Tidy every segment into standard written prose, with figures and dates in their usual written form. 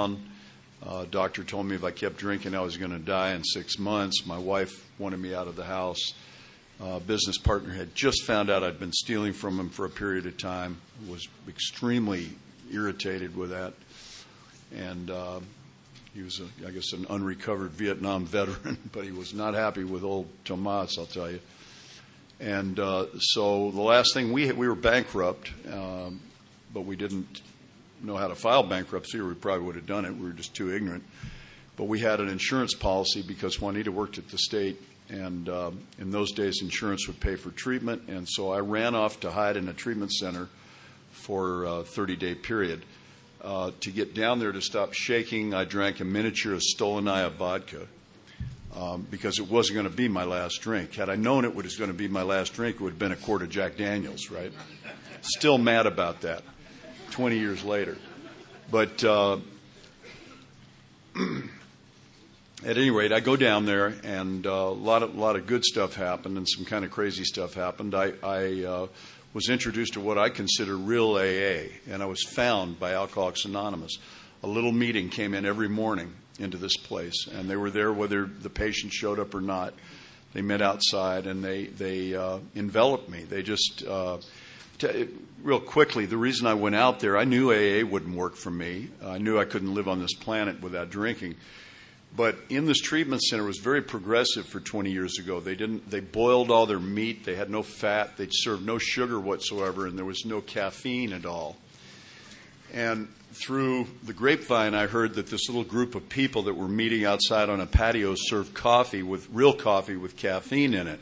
down. Doctor told me if I kept drinking, I was going to die in 6 months. My wife wanted me out of the house. Business partner had just found out I'd been stealing from him for a period of time, was extremely irritated with that. And he was, I guess, an unrecovered Vietnam veteran, but he was not happy with old Tomas, I'll tell you. And so the last thing, we were bankrupt, but we didn't know how to file bankruptcy, or we probably would have done it. We were just too ignorant. But we had an insurance policy because Juanita worked at the state, and in those days insurance would pay for treatment. And so I ran off to hide in a treatment center for a 30-day period. To get down there to stop shaking, I drank a miniature of Stolenaya vodka because it wasn't going to be my last drink. Had I known it was going to be my last drink, it would have been a quart of Jack Daniels, right? Still mad about that 20 years later. But at any rate, I go down there, and a lot of good stuff happened, and some kind of crazy stuff happened. I was introduced to what I consider real AA, and I was found by Alcoholics Anonymous. A little meeting came in every morning into this place, and they were there whether the patient showed up or not. They met outside, and they enveloped me. They just, real quickly, the reason I went out there, I knew AA wouldn't work for me. I knew I couldn't live on this planet without drinking. But in this treatment center, it was very progressive for 20 years ago. They boiled all their meat. They had no fat. They served no sugar whatsoever, and there was no caffeine at all. And through the grapevine, I heard that this little group of people that were meeting outside on a patio served real coffee with caffeine in it.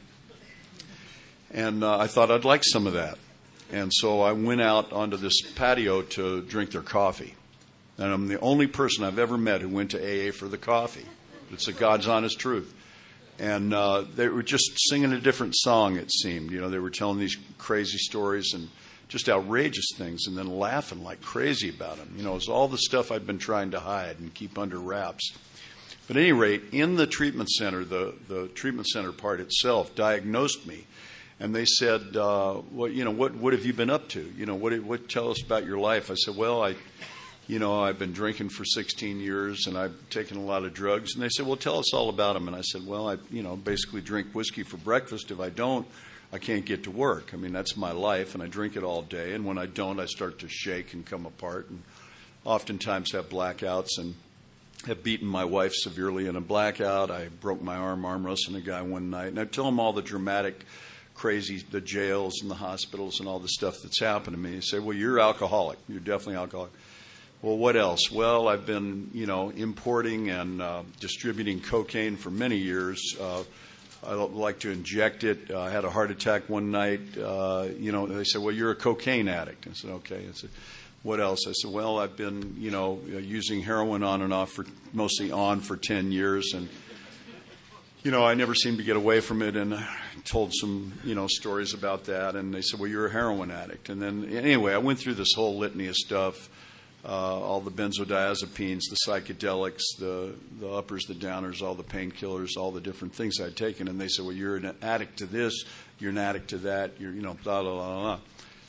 And I thought I'd like some of that. And so I went out onto this patio to drink their coffee. And I'm the only person I've ever met who went to AA for the coffee. It's the God's honest truth. And they were just singing a different song, it seemed. You know, they were telling these crazy stories and just outrageous things, and then laughing like crazy about them. You know, it was all the stuff I'd been trying to hide and keep under wraps. But at any rate, in the treatment center, the treatment center part itself diagnosed me. And they said, well, you know, what have you been up to? You know, what tell us about your life? I said, well, I've been drinking for 16 years, and I've taken a lot of drugs. And they said, well, tell us all about them. And I said, well, I basically drink whiskey for breakfast. If I don't, I can't get to work. I mean, that's my life, and I drink it all day. And when I don't, I start to shake and come apart, and oftentimes have blackouts, and have beaten my wife severely in a blackout. I broke my arm wrestling a guy one night. And I tell them all the dramatic, crazy, the jails and the hospitals and all the stuff that's happened to me. They say, well, you're alcoholic. You're definitely alcoholic. Well, what else? Well, I've been, importing and distributing cocaine for many years. I like to inject it. I had a heart attack one night. They said, well, you're a cocaine addict. I said, okay. I said, what else? I said, well, I've been, using heroin on and off mostly on for 10 years. And, I never seemed to get away from it. And I told some, stories about that. And they said, well, you're a heroin addict. And then, anyway, I went through this whole litany of stuff. All the benzodiazepines, the psychedelics, the uppers, the downers, all the painkillers, all the different things I'd taken. And they said, well, you're an addict to this, you're an addict to that, you're, blah, blah, blah, blah.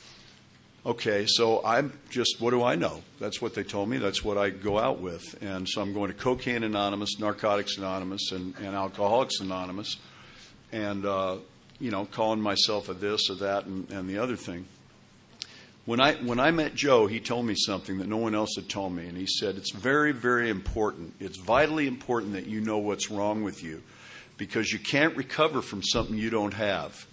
Okay, so I'm just, what do I know? That's what they told me. That's what I go out with. And so I'm going to Cocaine Anonymous, Narcotics Anonymous, and Alcoholics Anonymous, and, calling myself a this or that and the other thing. When I met Joe, he told me something that no one else had told me, and he said, it's very, very important. It's vitally important that you know what's wrong with you, because you can't recover from something you don't have.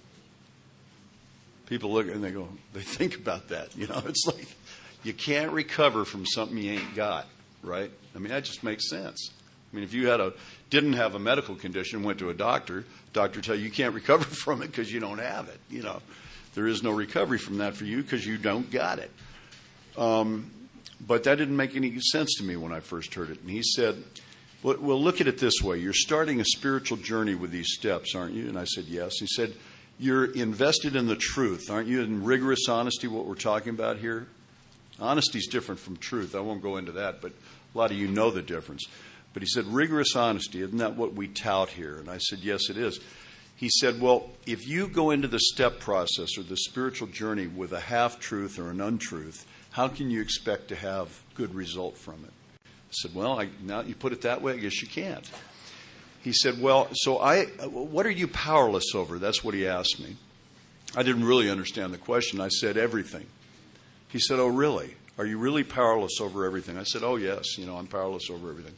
People look and they think about that. It's like you can't recover from something you ain't got, right? I mean, that just makes sense. I mean, if you didn't have a medical condition, went to a doctor tell you can't recover from it because you don't have it, There is no recovery from that for you because you don't got it. But that didn't make any sense to me when I first heard it. And he said, well, look at it this way. You're starting a spiritual journey with these steps, aren't you? And I said, yes. He said, you're invested in the truth. Aren't you in rigorous honesty, what we're talking about here? Honesty is different from truth. I won't go into that, but a lot of you know the difference. But he said, rigorous honesty, isn't that what we tout here? And I said, yes, it is. He said, well, if you go into the step process or the spiritual journey with a half-truth or an untruth, how can you expect to have good result from it? said, well, now you put it that way, I guess you can't. He said, well, what are you powerless over? That's what he asked me. I didn't really understand the question. I said, everything. He said, oh, really? Are you really powerless over everything? I said, oh, yes, I'm powerless over everything.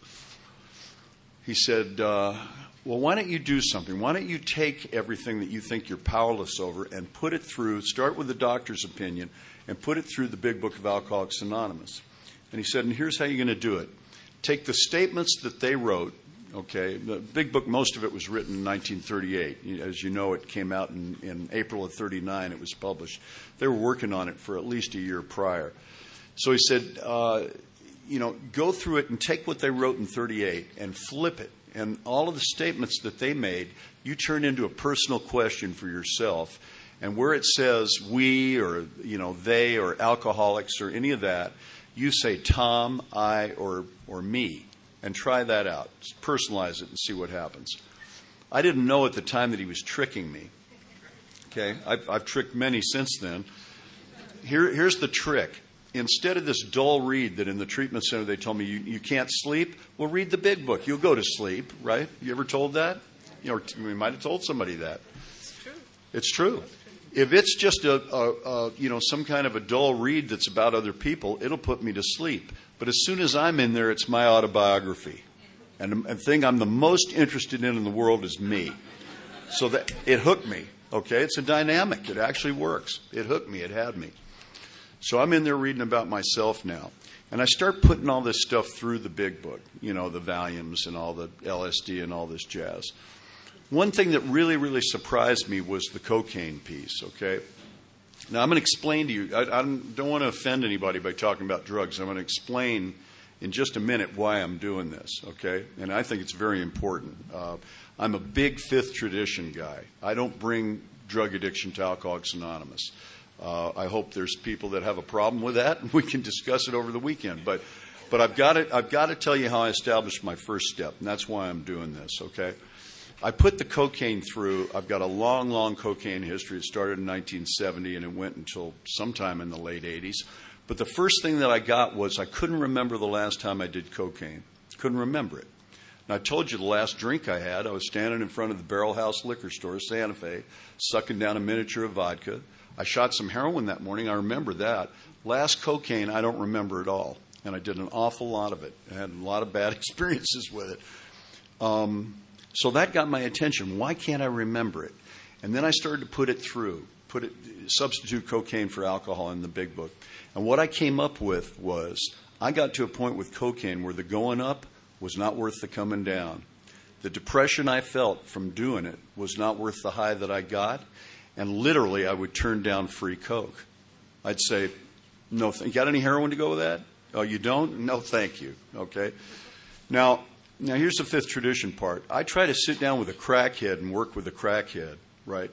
He said, well, why don't you do something? Why don't you take everything that you think you're powerless over and put it through, start with the doctor's opinion, and put it through the Big Book of Alcoholics Anonymous. And he said, and here's how you're going to do it. Take the statements that they wrote. Okay, the Big Book, most of it was written in 1938. As you know, it came out in April of 39. It was published. They were working on it for at least a year prior. So he said, go through it and take what they wrote in 38 and flip it. And all of the statements that they made, you turn into a personal question for yourself. And where it says we or, they or alcoholics or any of that, you say Tom, I, or me. And try that out. Personalize it and see what happens. I didn't know at the time that he was tricking me. Okay, I've tricked many since then. Here's the trick. Instead of this dull read that in the treatment center they told me you can't sleep, well, read the Big Book. You'll go to sleep, right? You ever told that? We might have told somebody that. It's true. It's true. If it's just some kind of a dull read that's about other people, it'll put me to sleep. But as soon as I'm in there, it's my autobiography. And the thing I'm the most interested in the world is me. So that it hooked me. Okay, it's a dynamic. It actually works. It hooked me. It had me. So I'm in there reading about myself now. And I start putting all this stuff through the Big Book, the Valiums and all the LSD and all this jazz. One thing that really, really surprised me was the cocaine piece, okay? Now, I'm going to explain to you. I don't want to offend anybody by talking about drugs. I'm going to explain in just a minute why I'm doing this, okay? And I think it's very important. I'm a big fifth tradition guy. I don't bring drug addiction to Alcoholics Anonymous. I hope there's people that have a problem with that, and we can discuss it over the weekend. But I've got to tell you how I established my first step, and that's why I'm doing this, okay? I put the cocaine through. I've got a long, long cocaine history. It started in 1970, and it went until sometime in the late 80s. But the first thing that I got was I couldn't remember the last time I did cocaine. Couldn't remember it. And I told you the last drink I had, I was standing in front of the Barrel House liquor store, Santa Fe, sucking down a miniature of vodka. I shot some heroin that morning. I remember that. Last cocaine, I don't remember at all. And I did an awful lot of it. I had a lot of bad experiences with it. So that got my attention. Why can't I remember it? And then I started to put it through, substitute cocaine for alcohol in the Big Book. And what I came up with was I got to a point with cocaine where the going up was not worth the coming down. The depression I felt from doing it was not worth the high that I got. And literally, I would turn down free Coke. I'd say, no, you got any heroin to go with that? Oh, you don't? No, thank you. Okay. Now, here's the fifth tradition part. I try to sit down with a crackhead and work with a crackhead, right?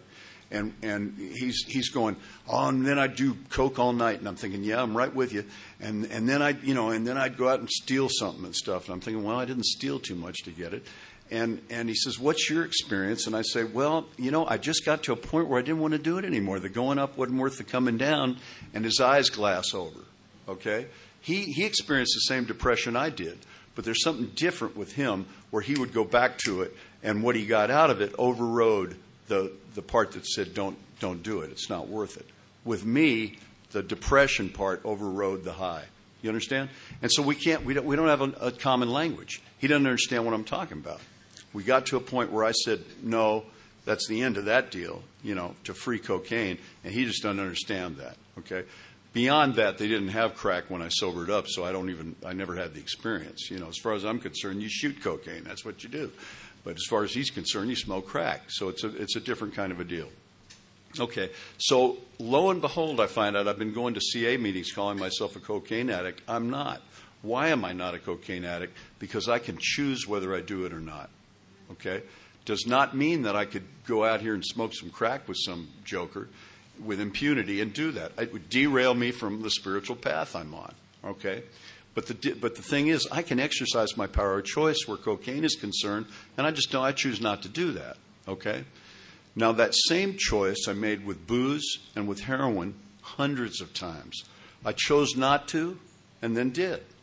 And he's going, oh, and then I'd do coke all night, and I'm thinking, yeah, I'm right with you. And then I'd go out and steal something and stuff, and I'm thinking, well, I didn't steal too much to get it. And he says, what's your experience? And I say, well, I just got to a point where I didn't want to do it anymore. The going up wasn't worth the coming down, and his eyes glass over. Okay, he experienced the same depression I did. But there's something different with him where he would go back to it, and what he got out of it overrode the part that said don't do it. It's not worth it. With me, the depression part overrode the high. You understand? And so we don't have a common language. He doesn't understand what I'm talking about. We got to a point where I said, no, that's the end of that deal, to free cocaine, and he just doesn't understand that. Okay. Beyond that, they didn't have crack when I sobered up, so I never had the experience. As far as I'm concerned, you shoot cocaine. That's what you do. But as far as he's concerned, you smoke crack. So it's a different kind of a deal. Okay. So lo and behold, I find out I've been going to CA meetings calling myself a cocaine addict. I'm not. Why am I not a cocaine addict? Because I can choose whether I do it or not. Okay. Does not mean that I could go out here and smoke some crack with some joker with impunity and do that. It would derail me from the spiritual path I'm on, okay? But the thing is, I can exercise my power of choice where cocaine is concerned, and I choose not to do that, okay? Now, that same choice I made with booze and with heroin hundreds of times. I chose not to and then did,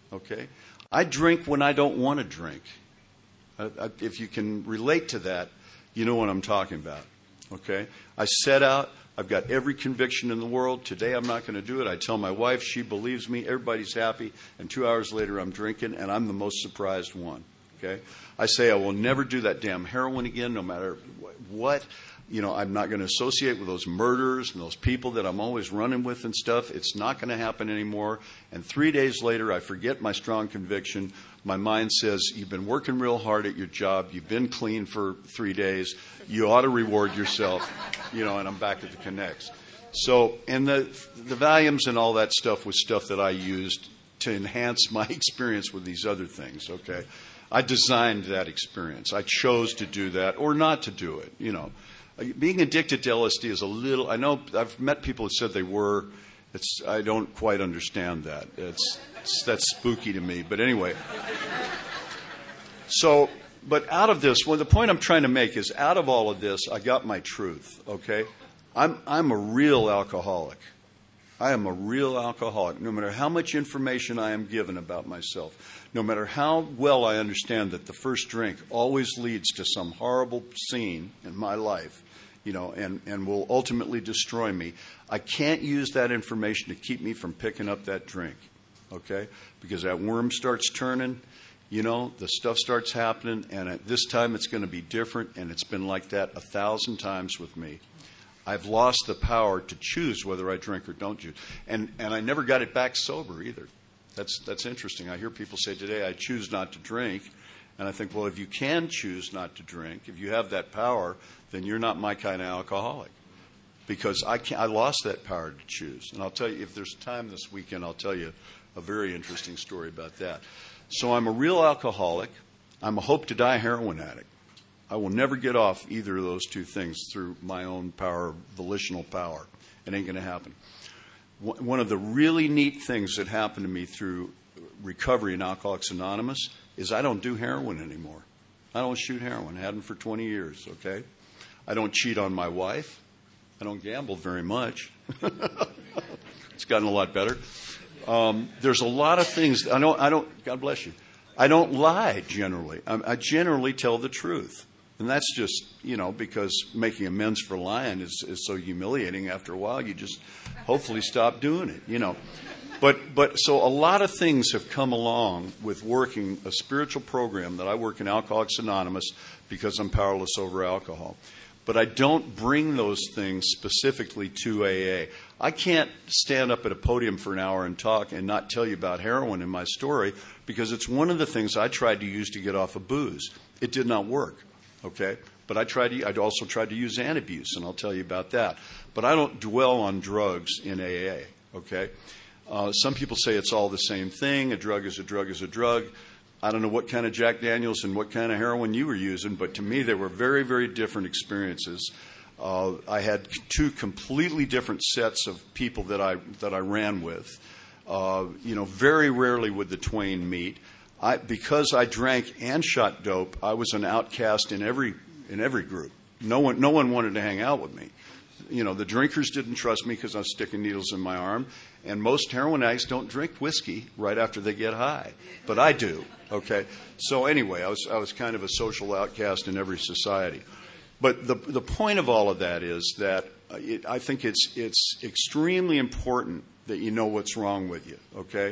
Okay? I drink when I don't want to drink. If you can relate to that, you know what I'm talking about. Okay? I set out. I've got every conviction in the world. Today I'm not going to do it. I tell my wife. She believes me. Everybody's happy. And 2 hours later I'm drinking, and I'm the most surprised one. Okay? I say I will never do that damn heroin again, no matter what. You know, I'm not going to associate with those murderers and those people that I'm always running with and stuff. It's not going to happen anymore. And 3 days later, I forget my strong conviction. My mind says, you've been working real hard at your job. You've been clean for 3 days. You ought to reward yourself. You know, and I'm back at the Connects. So, and the Valiums and all that stuff was stuff that I used to enhance my experience with these other things, okay? I designed that experience. I chose to do that or not to do it, you know. Being addicted to LSD is a little, I know I've met people who said they were. I don't quite understand that. That's spooky to me. But anyway. So, but out of this, well, the point I'm trying to make is out of all of this, I got my truth, okay? I'm a real alcoholic. I am a real alcoholic. No matter how much information I am given about myself, no matter how well I understand that the first drink always leads to some horrible scene in my life, you know, and will ultimately destroy me, I can't use that information to keep me from picking up that drink, okay? Because that worm starts turning, you know, the stuff starts happening, and at this time it's going to be different, and it's been like that 1,000 times with me. I've lost the power to choose whether I drink or don't choose. And I never got it back sober either. That's interesting. I hear people say today, I choose not to drink. And I think, well, if you can choose not to drink, if you have that power, then you're not my kind of alcoholic. Because I lost that power to choose. And I'll tell you, if there's time this weekend, I'll tell you a very interesting story about that. So I'm a real alcoholic. I'm a hope-to-die heroin addict. I will never get off either of those two things through my own power, volitional power. It ain't going to happen. One of the really neat things that happened to me through recovery in Alcoholics Anonymous is I don't do heroin anymore. I don't shoot heroin. I hadn't for 20 years, okay? I don't cheat on my wife. I don't gamble very much. It's gotten a lot better. There's a lot of things. I don't, God bless you. I don't lie generally. I generally tell the truth. And that's just, you know, because making amends for lying is so humiliating. After a while, you just hopefully stop doing it, you know. But so a lot of things have come along with working a spiritual program that I work in Alcoholics Anonymous because I'm powerless over alcohol. But I don't bring those things specifically to AA. I can't stand up at a podium for an hour and talk and not tell you about heroin in my story because it's one of the things I tried to use to get off of booze. It did not work. Okay, but I'd also tried to use Antabuse, and I'll tell you about that. But I don't dwell on drugs in AA, okay? Some people say it's all the same thing. A drug is a drug is a drug. I don't know what kind of Jack Daniels and what kind of heroin you were using, but to me they were very, very different experiences. I had two completely different sets of people that I ran with. You know, very rarely would the twain meet. Because I drank and shot dope, I was an outcast in every group. No one wanted to hang out with me. You know, the drinkers didn't trust me because I was sticking needles in my arm, and most heroin addicts don't drink whiskey right after they get high, but I do. Okay, so anyway, I was kind of a social outcast in every society. But the point of all of that is that I think it's extremely important that you know what's wrong with you. Okay.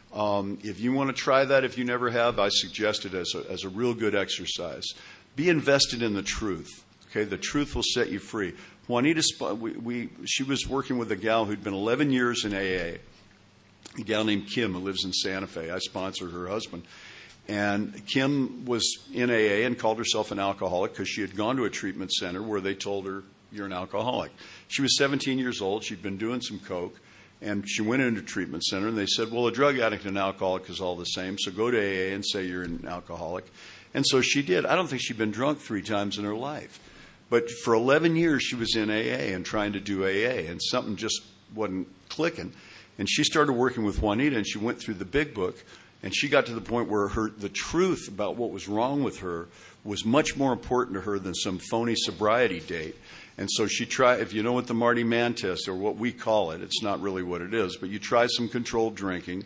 If you want to try that, if you never have, I suggest it as a real good exercise. Be invested in the truth. Okay, the truth will set you free. Juanita, she was working with a gal who'd been 11 years in AA. A gal named Kim who lives in Santa Fe. I sponsored her husband. And Kim was in AA and called herself an alcoholic because she had gone to a treatment center where they told her, you're an alcoholic. She was 17 years old. She'd been doing some coke. And she went into a treatment center, and they said, well, a drug addict and an alcoholic is all the same, so go to AA and say you're an alcoholic. And so she did. I don't think she'd been drunk 3 times in her life. But for 11 years, she was in AA and trying to do AA, and something just wasn't clicking. And she started working with Juanita, and she went through the big book, and she got to the point where the truth about what was wrong with her was much more important to her than some phony sobriety date. And so she tried, if you know what the Marty Mann test, or what we call it, it's not really what it is, but you try some controlled drinking,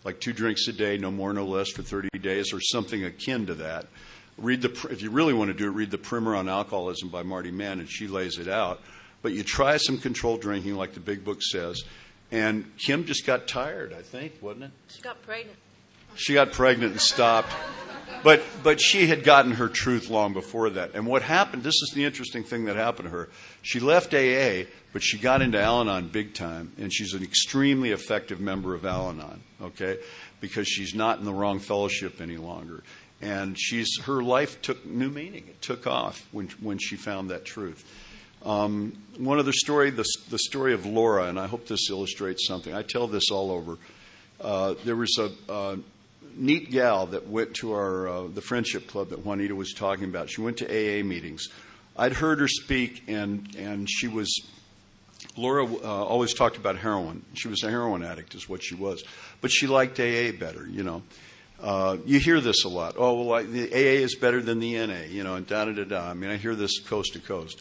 like 2 drinks a day, no more, no less, for 30 days, or something akin to that. If you really want to do it, read The Primer on Alcoholism by Marty Mann, and she lays it out. But you try some controlled drinking, like the big book says. And Kim just got tired, I think, wasn't it? She got pregnant. She got pregnant and stopped. But she had gotten her truth long before that. And what happened, this is the interesting thing that happened to her. She left AA, but she got into Al-Anon big time. And she's an extremely effective member of Al-Anon, okay? Because she's not in the wrong fellowship any longer. And her life took new meaning. It took off when she found that truth. One other story, the story of Laura, and I hope this illustrates something. I tell this all over. There was a neat gal that went to the friendship club that Juanita was talking about. She went to AA meetings. I'd heard her speak, and Laura always talked about heroin. She was a heroin addict is what she was. But she liked AA better, you know. You hear this a lot. Oh, well, the AA is better than the NA, you know, and da-da-da-da. I mean, I hear this coast to coast.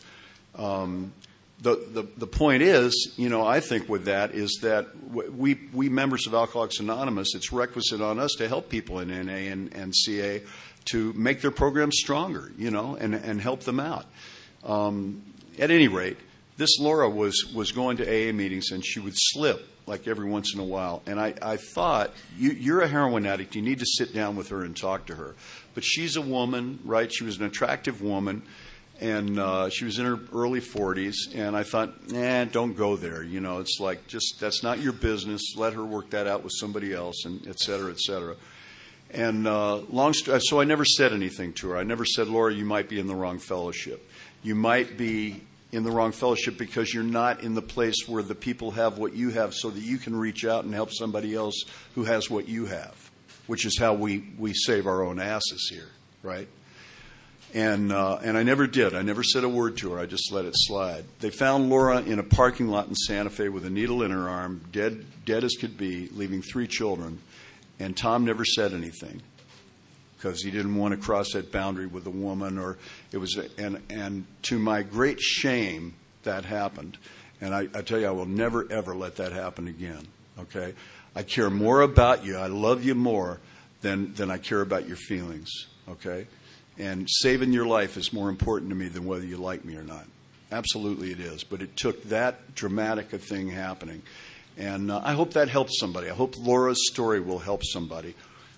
The point is, you know, I think with that is that we members of Alcoholics Anonymous, it's requisite on us to help people in NA and CA to make their programs stronger, you know, and help them out. At any rate, this Laura was going to AA meetings, and she would slip like every once in a while. And I thought, you're a heroin addict. You need to sit down with her and talk to her. But she's a woman, right? She was an attractive woman. And she was in her early 40s, and I thought, don't go there. You know, it's like, that's not your business. Let her work that out with somebody else, and et cetera, et cetera. And so I never said anything to her. I never said, Laura, you might be in the wrong fellowship. You might be in the wrong fellowship because you're not in the place where the people have what you have so that you can reach out and help somebody else who has what you have, which is how we save our own asses here, right? And I never did. I never said a word to her. I just let it slide. They found Laura in a parking lot in Santa Fe with a needle in her arm, dead as could be, leaving 3 children. And Tom never said anything because he didn't want to cross that boundary with a woman. And to my great shame, that happened. And I tell you, I will never, ever let that happen again. Okay? I care more about you. I love you more than I care about your feelings. Okay? And saving your life is more important to me than whether you like me or not. Absolutely it is. But it took that dramatic a thing happening. And I hope that helps somebody. I hope Laura's story will help somebody.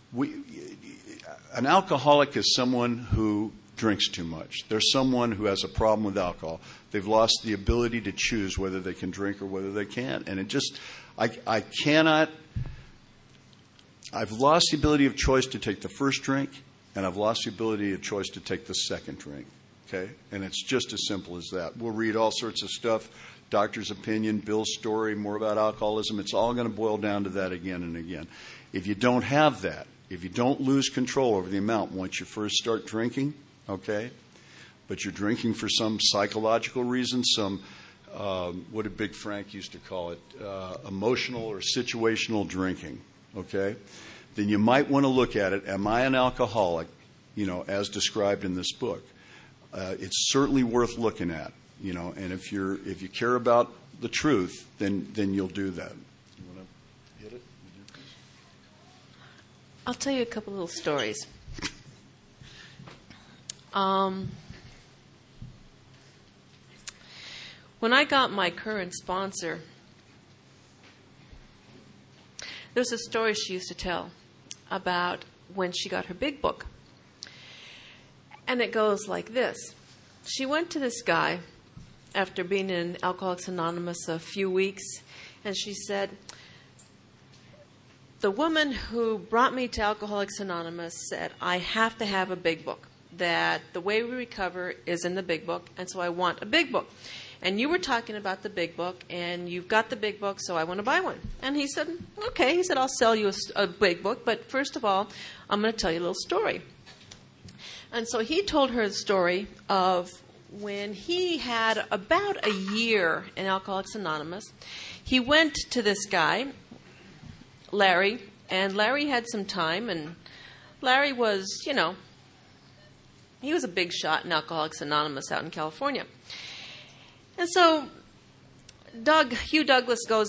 An alcoholic is someone who drinks too much. There's someone who has a problem with alcohol. They've lost the ability to choose whether they can drink or whether they can't. And I cannot. I've lost the ability of choice to take the first drink. And I've lost the ability of choice to take the second drink, okay? And it's just as simple as that. We'll read all sorts of stuff, doctor's opinion, Bill's story, more about alcoholism. It's all going to boil down to that again and again. If you don't have that, if you don't lose control over the amount once you first start drinking, okay, but you're drinking for some psychological reason, some, what did Big Frank used to call it, emotional or situational drinking, okay? Then you might want to look at it. Am I an alcoholic, you know, as described in this book? It's certainly worth looking at, you know. And if you care about the truth, then you'll do that. You want to hit it? I'll tell you a couple little stories. When I got my current sponsor, there's a story she used to tell about when she got her big book. And it goes like this. She went to this guy after being in Alcoholics Anonymous a few weeks, and she said, the woman who brought me to Alcoholics Anonymous said, I have to have a big book, that the way we recover is in the big book, and so I want a big book. And you were talking about the big book, and you've got the big book, so I want to buy one. And he said, okay. He said, I'll sell you a big book, but first of all, I'm going to tell you a little story. And so he told her the story of when he had about a year in Alcoholics Anonymous. He went to this guy, Larry, and Larry had some time, and Larry was, you know, he was a big shot in Alcoholics Anonymous out in California. And so Hugh Douglas goes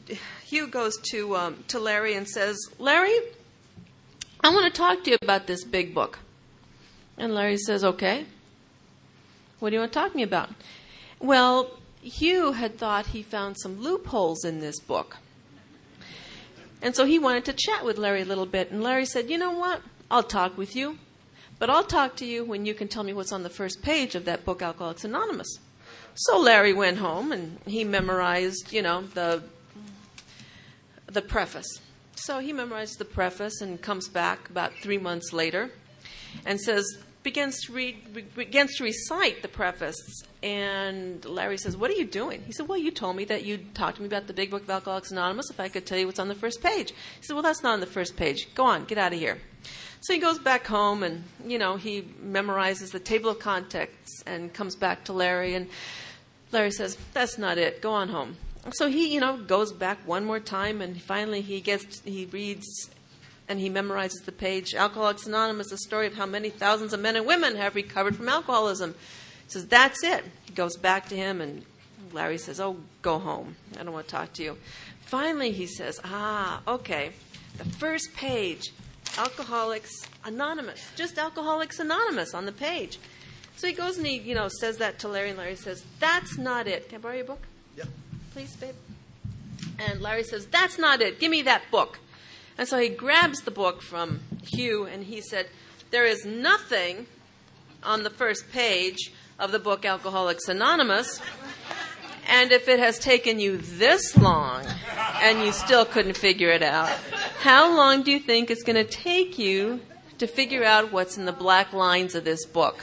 to Larry and says, Larry, I want to talk to you about this big book. And Larry says, okay. What do you want to talk to me about? Well, Hugh had thought he found some loopholes in this book. And so he wanted to chat with Larry a little bit. And Larry said, you know what? I'll talk with you. But I'll talk to you when you can tell me what's on the first page of that book, Alcoholics Anonymous. So Larry went home and he memorized, the preface. So he memorized the preface and comes back about 3 months later and begins to recite the preface. And Larry says, what are you doing? He said, well, you told me that you'd talk to me about the big book of Alcoholics Anonymous if I could tell you what's on the first page. He said, well, that's not on the first page. Go on, get out of here. So he goes back home and, he memorizes the table of contents and comes back to Larry. And Larry says, that's not it. Go on home. So he, goes back one more time and finally he reads and he memorizes the page. Alcoholics Anonymous, the story of how many thousands of men and women have recovered from alcoholism. He says, that's it. He goes back to him and Larry says, oh, go home. I don't want to talk to you. Finally, he says, okay. The first page, Alcoholics Anonymous. Just Alcoholics Anonymous on the page. So he goes and he, says that to Larry, and Larry says, that's not it. Can I borrow your book? Yeah. Please, babe. And Larry says, that's not it. Give me that book. And so he grabs the book from Hugh, and he said, there is nothing on the first page of the book Alcoholics Anonymous, and if it has taken you this long and you still couldn't figure it out, how long do you think it's going to take you to figure out what's in the black lines of this book?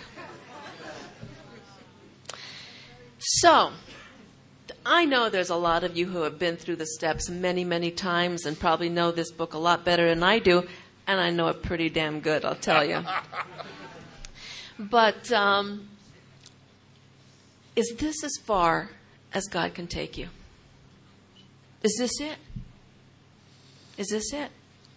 So, I know there's a lot of you who have been through the steps many, many times and probably know this book a lot better than I do, and I know it pretty damn good, I'll tell you. But is this as far as God can take you? Is this it? Is this it?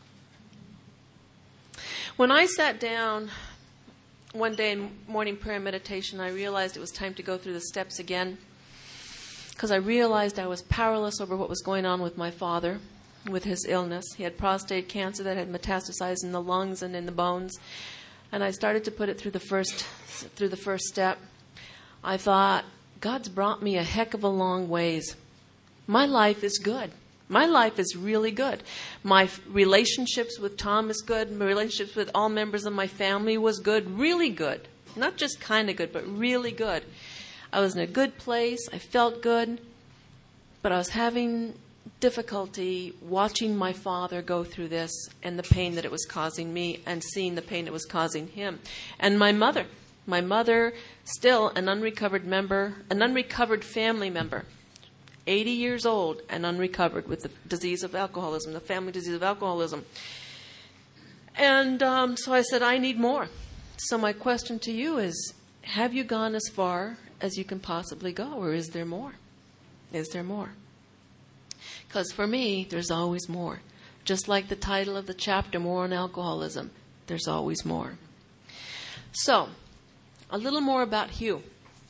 When I sat down one day in morning prayer and meditation, I realized it was time to go through the steps again, because I realized I was powerless over what was going on with my father, with his illness. He had prostate cancer that had metastasized in the lungs and in the bones. And I started to put it through the first step. I thought, God's brought me a heck of a long ways. My life is good. My life is really good. My relationships with Tom is good. My relationships with all members of my family was good, really good. Not just kind of good, but really good. I was in a good place. I felt good. But I was having difficulty watching my father go through this and the pain that it was causing me and seeing the pain it was causing him. And my mother, still an unrecovered family member, 80 years old and unrecovered with the disease of alcoholism, the family disease of alcoholism. And so I said, I need more. So my question to you is, have you gone as far as you can possibly go, or is there more? Is there more? Because for me, there's always more. Just like the title of the chapter, More on Alcoholism, there's always more. So, a little more about Hugh.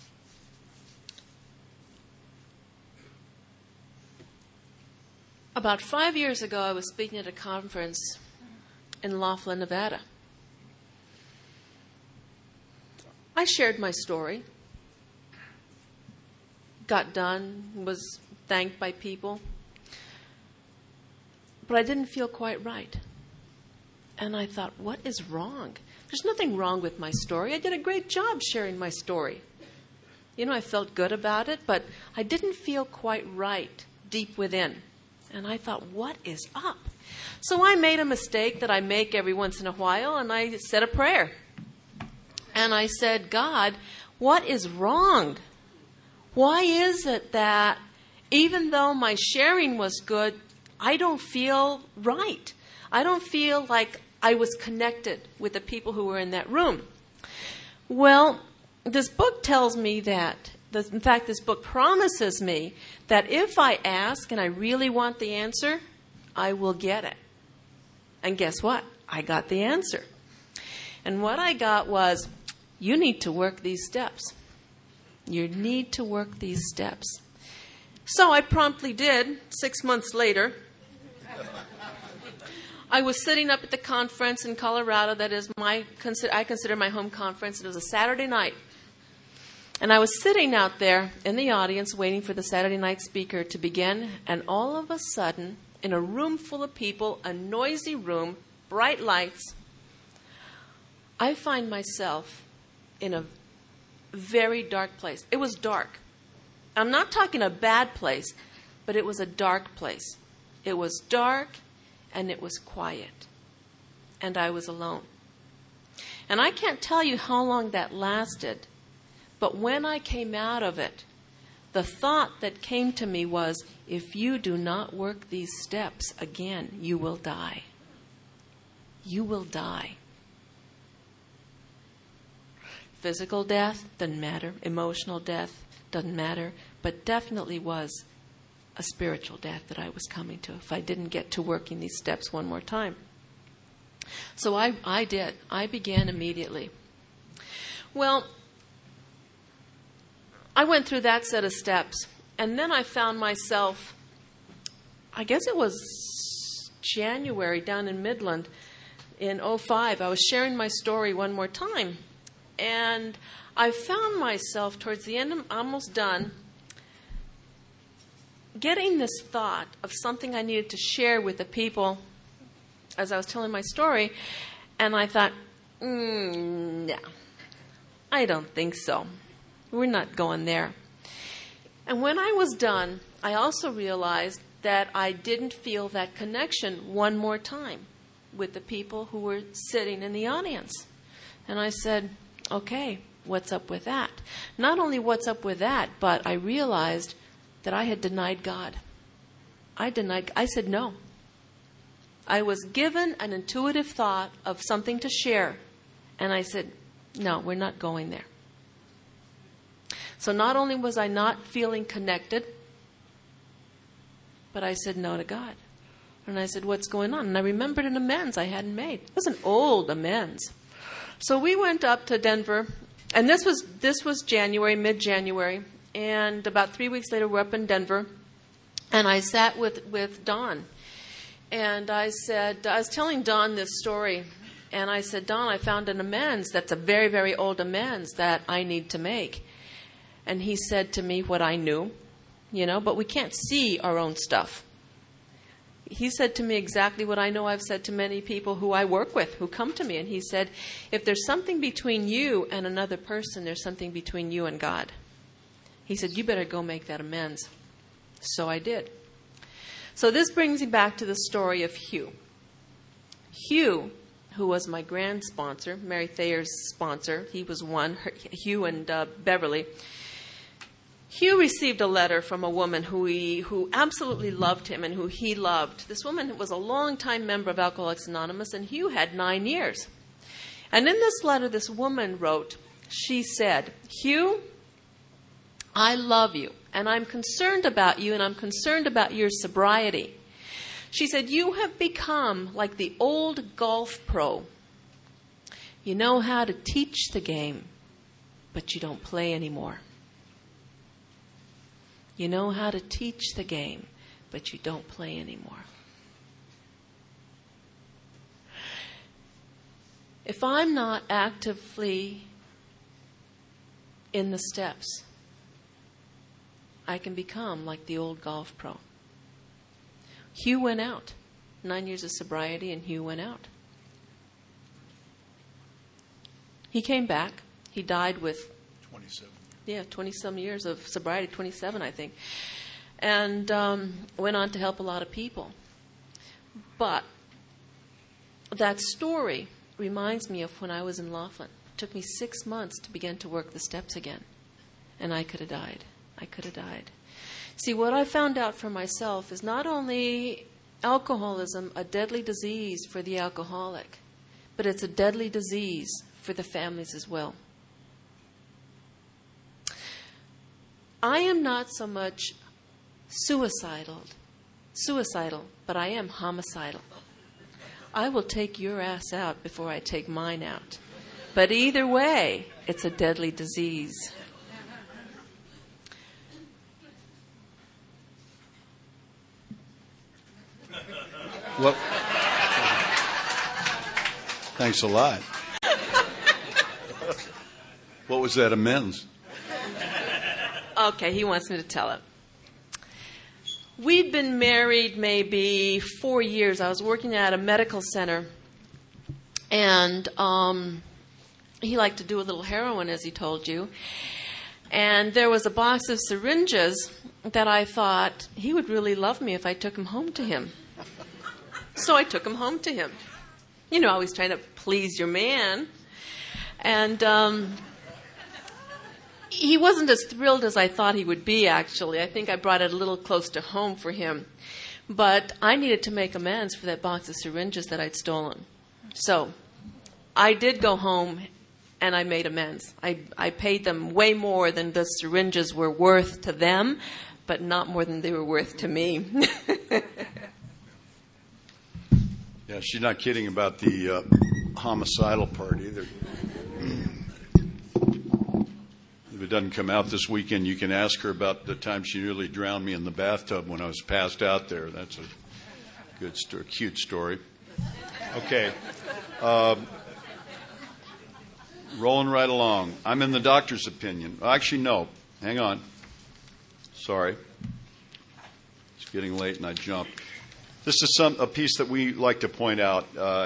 About 5 years ago, I was speaking at a conference in Laughlin, Nevada. I shared my story, got done, was thanked by people, but I didn't feel quite right. And I thought, what is wrong? There's nothing wrong with my story. I did a great job sharing my story. I felt good about it, but I didn't feel quite right deep within. And I thought, what is up? So I made a mistake that I make every once in a while, and I said a prayer. And I said, God, what is wrong? Why is it that even though my sharing was good, I don't feel right? I don't feel like I was connected with the people who were in that room. Well, this book tells me that, in fact, this book promises me that if I ask and I really want the answer, I will get it. And guess what? I got the answer. And what I got was, you need to work these steps. You need to work these steps. So I promptly did. 6 months later, I was sitting up at the conference in Colorado. That is I consider my home conference. It was a Saturday night. And I was sitting out there in the audience waiting for the Saturday night speaker to begin. And all of a sudden, in a room full of people, a noisy room, bright lights, I find myself in a very dark place. It was dark. I'm not talking a bad place, but it was a dark place. It was dark and it was quiet. And I was alone. And I can't tell you how long that lasted. But when I came out of it, the thought that came to me was, if you do not work these steps again, you will die. You will die. Physical death doesn't matter. Emotional death doesn't matter. But definitely was a spiritual death that I was coming to if I didn't get to working these steps one more time. So I did. I began immediately. Well, I went through that set of steps, and then I found myself, I guess it was January down in Midland in 2005. I was sharing my story one more time, and I found myself towards the end, I'm almost done, getting this thought of something I needed to share with the people as I was telling my story, and I thought, no, I don't think so. We're not going there. And when I was done, I also realized that I didn't feel that connection one more time with the people who were sitting in the audience. And I said, okay, what's up with that? Not only what's up with that, but I realized that I had denied God. I said no. I was given an intuitive thought of something to share. And I said, no, we're not going there. So not only was I not feeling connected, but I said no to God. And I said, what's going on? And I remembered an amends I hadn't made. It was an old amends. So we went up to Denver, and this was January, mid-January, and about 3 weeks later we're up in Denver, and I sat with Don. And I said, I was telling Don this story, and I said, Don, I found an amends that's a very, very old amends that I need to make. And he said to me what I knew, but we can't see our own stuff. He said to me exactly what I know I've said to many people who I work with, who come to me. And he said, if there's something between you and another person, there's something between you and God. He said, you better go make that amends. So I did. So this brings me back to the story of Hugh. Hugh, who was my grand sponsor, Mary Thayer's sponsor, he was one, Hugh and Beverly. Hugh received a letter from a woman who absolutely loved him and who he loved. This woman was a longtime member of Alcoholics Anonymous, and Hugh had 9 years. And in this letter, this woman wrote, she said, Hugh, I love you, and I'm concerned about you, and I'm concerned about your sobriety. She said, you have become like the old golf pro. You know how to teach the game, but you don't play anymore. You know how to teach the game, but you don't play anymore. If I'm not actively in the steps, I can become like the old golf pro. Hugh went out. 9 years of sobriety, and Hugh went out. He came back. He died with 27. Yeah, 20-some years of sobriety, 27, I think. And went on to help a lot of people. But that story reminds me of when I was in Laughlin. It took me 6 months to begin to work the steps again. And I could have died. I could have died. See, what I found out for myself is not only alcoholism a deadly disease for the alcoholic, but it's a deadly disease for the families as well. I am not so much suicidal, but I am homicidal. I will take your ass out before I take mine out. But either way, it's a deadly disease. Well, thanks a lot. What was that amends? Okay, he wants me to tell it. We'd been married maybe 4 years. I was working at a medical center, and he liked to do a little heroin, as he told you. And there was a box of syringes that I thought he would really love me if I took him home to him. So I took him home to him. You know, always trying to please your man. And he wasn't as thrilled as I thought he would be, actually. I think I brought it a little close to home for him. But I needed to make amends for that box of syringes that I'd stolen. So I did go home and I made amends. I paid them way more than the syringes were worth to them, but not more than they were worth to me. Yeah, she's not kidding about the homicidal part either. If it doesn't come out this weekend, you can ask her about the time she nearly drowned me in the bathtub when I was passed out there. That's a good story, cute story. Okay. Rolling right along. I'm in the doctor's opinion. Actually, no. Hang on. Sorry. It's getting late and I jumped. This is a piece that we like to point out.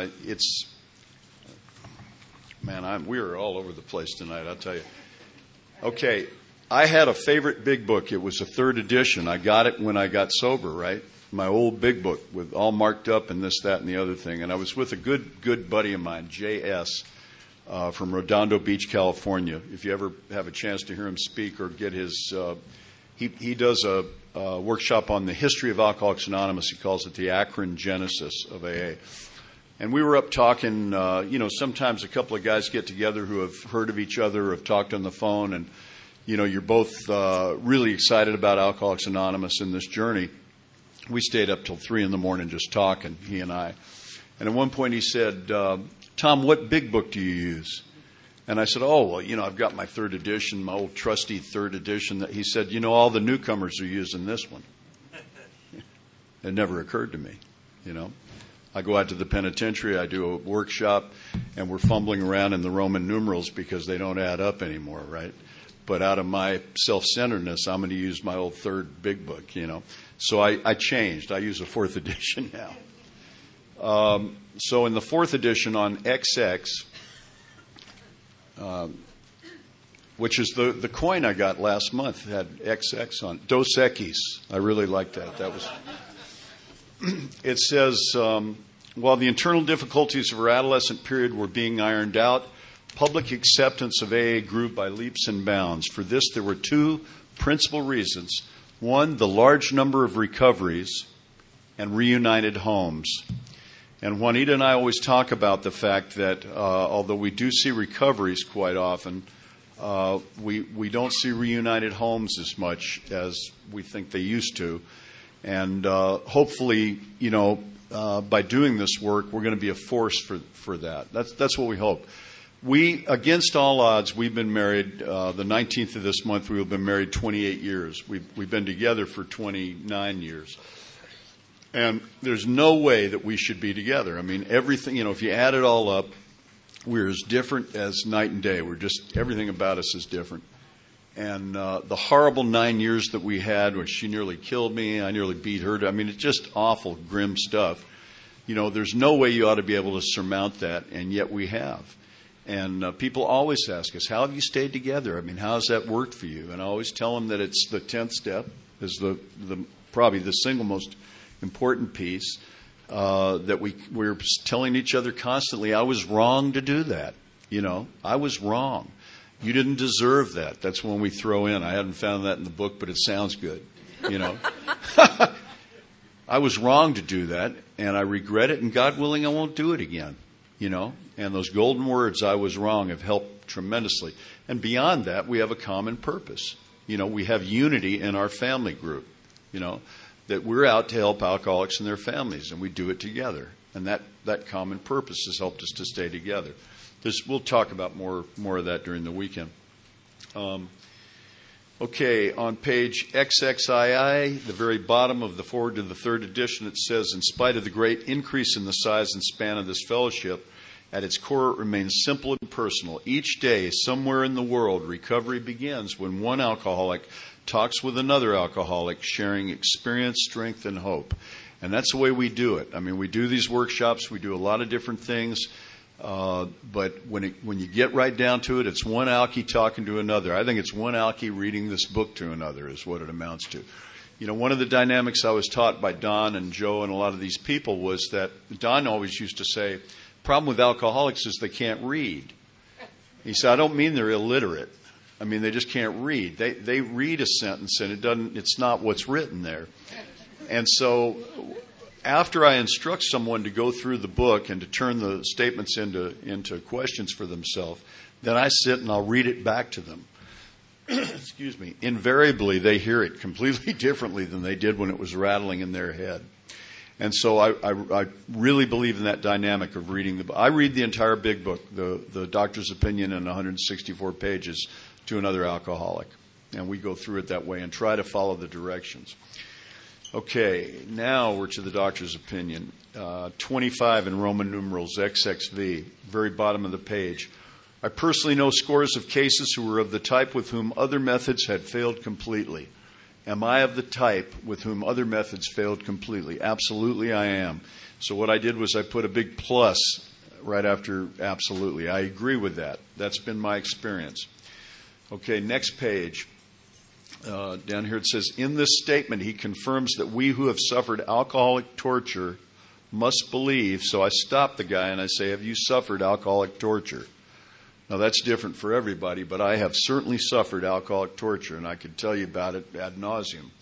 We are all over the place tonight, I'll tell you. Okay, I had a favorite big book. It was a 3rd edition. I got it when I got sober, right? My old big book with all marked up and this, that, and the other thing. And I was with a good buddy of mine, J.S., from Redondo Beach, California. If you ever have a chance to hear him speak or get his... He does a workshop on the history of Alcoholics Anonymous. He calls it the Akron Genesis of AA. And we were up talking, sometimes a couple of guys get together who have heard of each other or have talked on the phone, and, you're both really excited about Alcoholics Anonymous in this journey. We stayed up till 3 a.m. just talking, he and I. And at one point he said, Tom, what big book do you use? And I said, I've got my 3rd edition, my old trusty 3rd edition. He said, all the newcomers are using this one. It never occurred to me, I go out to the penitentiary, I do a workshop, and we're fumbling around in the Roman numerals because they don't add up anymore, right? But out of my self-centeredness, I'm going to use my old 3rd big book, So I changed. I use a 4th edition now. So in the 4th edition on XX, which is the coin I got last month, had XX on Dos Equis. I really liked that. That was... It says, while the internal difficulties of our adolescent period were being ironed out, public acceptance of AA grew by leaps and bounds. For this, there were 2 principal reasons. One, the large number of recoveries and reunited homes. And Juanita and I always talk about the fact that although we do see recoveries quite often, we don't see reunited homes as much as we think they used to. And hopefully, by doing this work, we're going to be a force for that. That's what we hope. We, against all odds, we've been married, the 19th of this month, we will have been married 28 years. We've been together for 29 years. And there's no way that we should be together. I mean, everything, if you add it all up, we're as different as night and day. Everything about us is different. And the horrible 9 years that we had, where she nearly killed me, I nearly beat her. It's just awful, grim stuff. There's no way you ought to be able to surmount that, and yet we have. And people always ask us, how have you stayed together? How has that worked for you? And I always tell them that it's the 10th step, is the probably the single most important piece, that we're telling each other constantly, I was wrong to do that. I was wrong. You didn't deserve that. That's when we throw in. I hadn't found that in the book, but it sounds good. I was wrong to do that, and I regret it, and God willing, I won't do it again. And those golden words, I was wrong, have helped tremendously. And beyond that, we have a common purpose. We have unity in our family group, that we're out to help alcoholics and their families, and we do it together. And that common purpose has helped us to stay together. We'll talk about more of that during the weekend. Okay, on page XXII, the very bottom of the forward to the third edition, it says, in spite of the great increase in the size and span of this fellowship, at its core it remains simple and personal. Each day, somewhere in the world, recovery begins when one alcoholic talks with another alcoholic, sharing experience, strength, and hope. And that's the way we do it. I mean, we do these workshops, we do a lot of different things. But when you get right down to it, it's one alkie talking to another. I think it's one alkie reading this book to another is what it amounts to. You know, one of the dynamics I was taught by Don and Joe and a lot of these people was that Don always used to say, problem with alcoholics is they can't read. He said, I don't mean they're illiterate. I mean, they just can't read. They read a sentence and it's not what's written there. And so after I instruct someone to go through the book and to turn the statements into questions for themselves, then I sit and I'll read it back to them. Excuse me. Invariably, they hear it completely differently than they did when it was rattling in their head. And so I really believe in that dynamic of reading the book. I read the entire big book, the doctor's opinion in 164 pages, to another alcoholic. And we go through it that way and try to follow the directions. Okay, now we're to the doctor's opinion. 25 in Roman numerals, XXV, very bottom of the page. I personally know scores of cases who were of the type with whom other methods had failed completely. Am I of the type with whom other methods failed completely? Absolutely I am. So what I did was I put a big plus right after absolutely. I agree with that. That's been my experience. Okay, next page. Down here it says, in this statement, he confirms that we who have suffered alcoholic torture must believe. So I stop the guy and I say, have you suffered alcoholic torture? Now, that's different for everybody, but I have certainly suffered alcoholic torture, and I could tell you about it ad nauseum.